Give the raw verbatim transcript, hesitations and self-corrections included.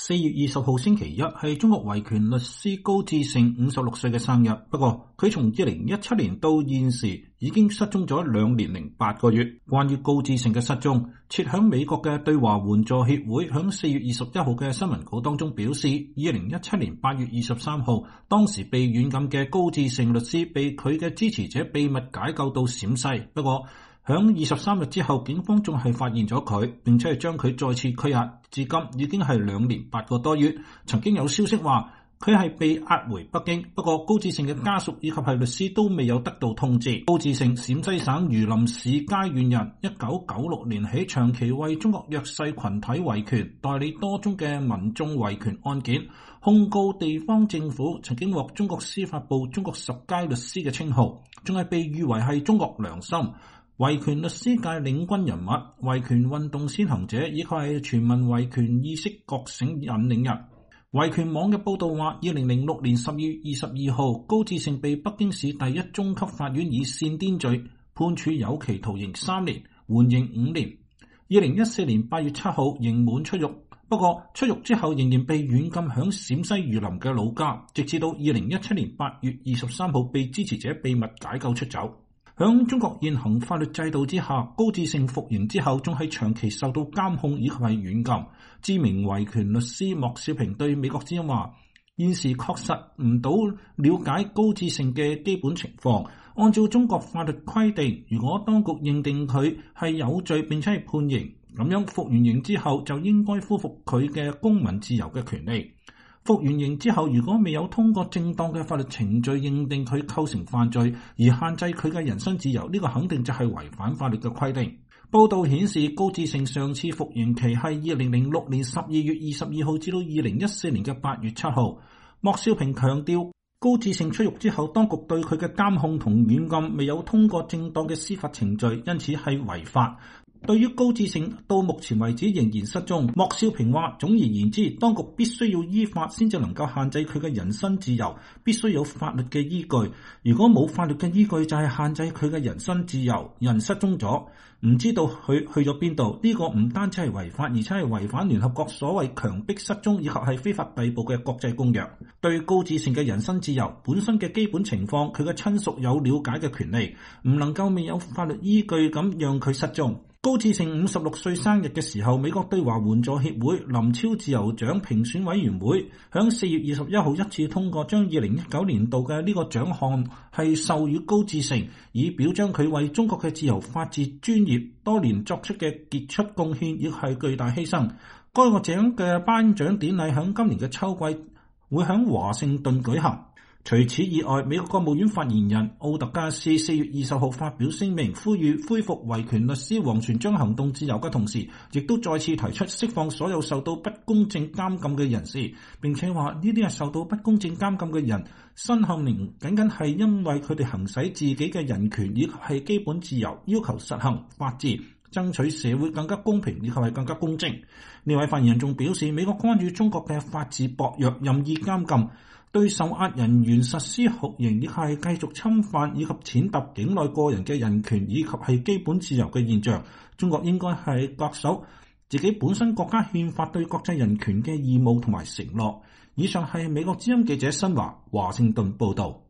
四月二十號星期一係中國維權律師高志勝五十六歲嘅生日，不過佢從二零一七年到現時已經失蹤咗兩年零八個月。關於高志勝嘅失蹤，設響美國嘅對華援助協會響四月二十一號嘅新聞稿當中表示，二零一七年八月二十三號，當時被軟禁嘅高志勝律師被佢嘅支持者秘密解救到陝西，不過響二十三日之後，警方仲係發現咗佢，並且係將佢再次拘押，至今已經係兩年八個多月。曾經有消息話佢係被押回北京，不過高志勝嘅家屬以及係律師都未有得到通知。高志勝，陝西省榆林市佳縣人，一九九六年起長期為中國弱勢群體維權，代理多宗嘅民眾維權案件，控告地方政府，曾經獲中國司法部中國十佳律師嘅稱號，仲係被譽為係中國良心維權律師界領軍人物、維權運動先行者，以及係全民維權意識覺醒引領人。維權網嘅報道話，二零零六年十二月二十二號，高志勝被北京市第一中級法院以煽顛罪判處有期徒刑三年，緩刑五年。二零一四年八月七號刑滿出獄，不過出獄之後仍然被軟禁響陝西榆林嘅老家，直至到二零一七年八月二十三號被支持者秘密解救出走。響中國現行法律制度之下，高志勝服刑之後仲係長期受到監控以及係軟禁。知名維權律師莫少平對美國之音話，現時確實唔到了解高志勝嘅基本情況。按照中國法律規定，如果當局認定佢係有罪並且係判刑，咁樣服完刑之後就應該恢復佢嘅公民自由嘅權利。服完刑之後，如果未有通過正當嘅法律程序認定佢構成犯罪而限制佢嘅人身自由，呢個肯定就係違反法律嘅規定。報道顯示，高志勝上次服刑期係二零零六年十二月二十二號至到二零一四年嘅八月七號。莫少平強調，高志勝出獄之後，當局對佢嘅監控同軟禁未有通過正當嘅司法程序，因此係違法。對於高志勝到目前為止仍然失蹤，莫少平話，總而言之，當局必須要依法先至能夠限制佢嘅人身自由，必須有法律嘅依據。如果冇法律嘅依據，就係限制佢嘅人身自由。人失蹤咗，唔知道佢去咗邊度，呢個唔單止係違法，而且係違反聯合國所謂強迫失蹤以及係非法逮捕嘅國際公約。對高志勝嘅人身自由本身嘅基本情況，佢嘅親屬有了解嘅權利，唔能夠未有法律依據咁讓佢失蹤。高志勝五十六歲生日嘅時候，美國對華援助協會林超自由獎評選委員會響四月二十一號一致通過，將二零一九年度嘅呢個獎項係授予高志勝，以表彰佢為中國嘅自由法治專業多年作出嘅傑出貢獻，亦係巨大犧牲。該個獎嘅頒獎典禮響今年嘅秋季會響華盛頓舉行。除此以外，美國國務院發言人奧特加斯四月二十號發表聲明，呼籲恢復維權律師王全璋行動自由嘅同時，亦都再次提出釋放所有受到不公正監禁嘅人士，並且話呢啲係受到不公正監禁嘅人，身陷囹僅僅係因為佢哋行使自己嘅人權以及係基本自由，要求實行法治，爭取社會更加公平以及係更加公正。呢位發言人仲表示，美國干預中國嘅法治薄弱，任意監禁，對受壓人員實施酷刑，亦係繼續侵犯以及踐踏境內個人嘅人權以及係基本自由嘅現象。中國應該係恪守自己本身國家憲法對國際人權嘅義務同埋承諾。以上係美國之音記者新華華盛頓報道。